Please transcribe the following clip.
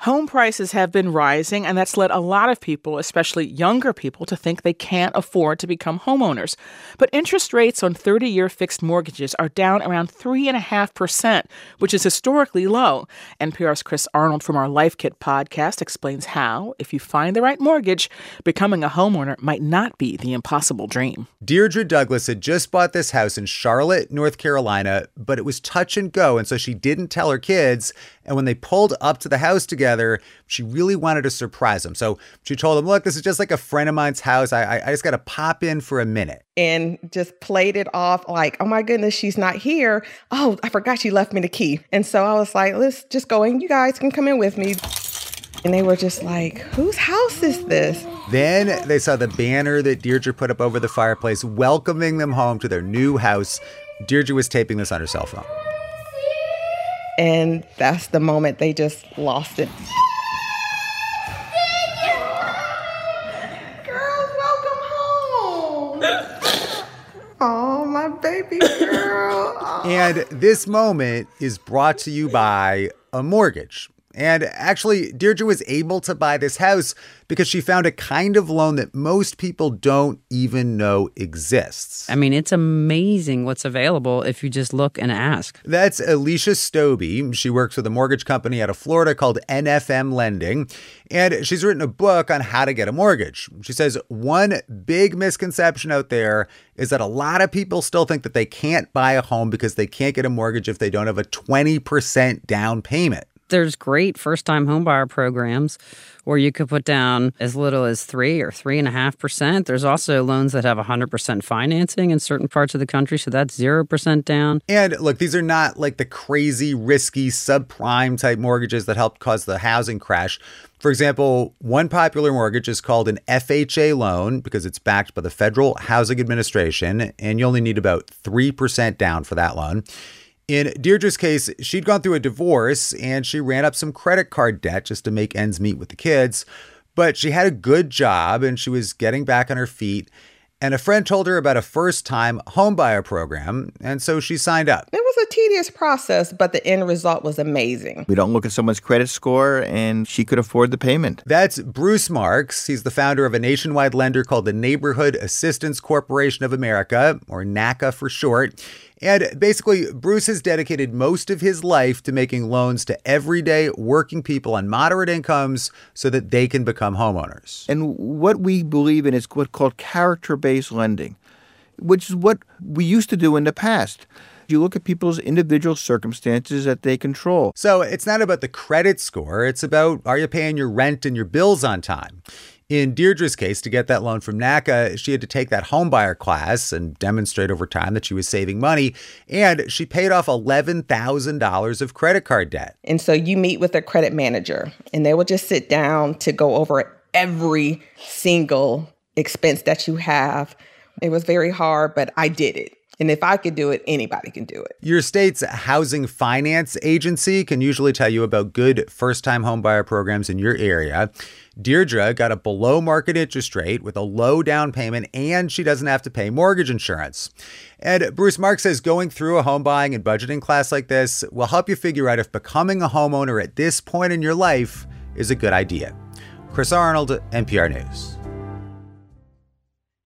Home prices have been rising, and that's led a lot of people, especially younger people, to think they can't afford to become homeowners. But interest rates on 30-year fixed mortgages are down around 3.5%, which is historically low. NPR's Chris Arnold from our Life Kit podcast explains how, if you find the right mortgage, becoming a homeowner might not be the impossible dream. Deirdre Douglas had just bought this house in Charlotte, North Carolina, but it was touch and go, and so she didn't tell her kids. And when they pulled up to the house together, she really wanted to surprise them. So she told them, look, this is just like a friend of mine's house. I just got to pop in for a minute. And just played it off like, oh my goodness, she's not here. Oh, I forgot she left me the key. And so I was like, let's just go in. You guys can come in with me. And they were just like, whose house is this? Then they saw the banner that Deirdre put up over the fireplace welcoming them home to their new house. Deirdre was taping this on her cell phone. And that's the moment they just lost it. Girls, welcome home. Oh, my baby girl. Oh. And this moment is brought to you by a mortgage. And actually, Deirdre was able to buy this house because she found a kind of loan that most people don't even know exists. I mean, it's amazing what's available if you just look and ask. That's Alicia Stobie. She works with a mortgage company out of Florida called NFM Lending, and she's written a book on how to get a mortgage. She says one big misconception out there is that a lot of people still think that they can't buy a home because they can't get a mortgage if they don't have a 20% down payment. There's great first-time homebuyer programs where you could put down as little as 3 or 3.5%. There's also loans that have 100% financing in certain parts of the country, so that's 0% down. And look, these are not like the crazy, risky, subprime type mortgages that helped cause the housing crash. For example, one popular mortgage is called an FHA loan because it's backed by the Federal Housing Administration, and you only need about 3% down for that loan. In Deirdre's case, she'd gone through a divorce and she ran up some credit card debt just to make ends meet with the kids. But she had a good job and she was getting back on her feet. And a friend told her about a first-time homebuyer program, and so she signed up. It was a tedious process, but the end result was amazing. We don't look at someone's credit score, and she could afford the payment. That's Bruce Marks. He's the founder of a nationwide lender called the Neighborhood Assistance Corporation of America, or NACA for short. And basically, Bruce has dedicated most of his life to making loans to everyday working people on moderate incomes so that they can become homeowners. And what we believe in is what's called character-based lending, which is what we used to do in the past. You look at people's individual circumstances that they control. So it's not about the credit score. It's about, are you paying your rent and your bills on time? In Deirdre's case, to get that loan from NACA, she had to take that homebuyer class and demonstrate over time that she was saving money. And she paid off $11,000 of credit card debt. And so you meet with a credit manager, and they will just sit down to go over every single expense that you have. It was very hard, but I did it. And if I could do it, anybody can do it. Your state's housing finance agency can usually tell you about good first-time homebuyer programs in your area. Deirdre got a below-market interest rate with a low down payment, and she doesn't have to pay mortgage insurance. And Bruce Marks says going through a home buying and budgeting class like this will help you figure out if becoming a homeowner at this point in your life is a good idea. Chris Arnold, NPR News.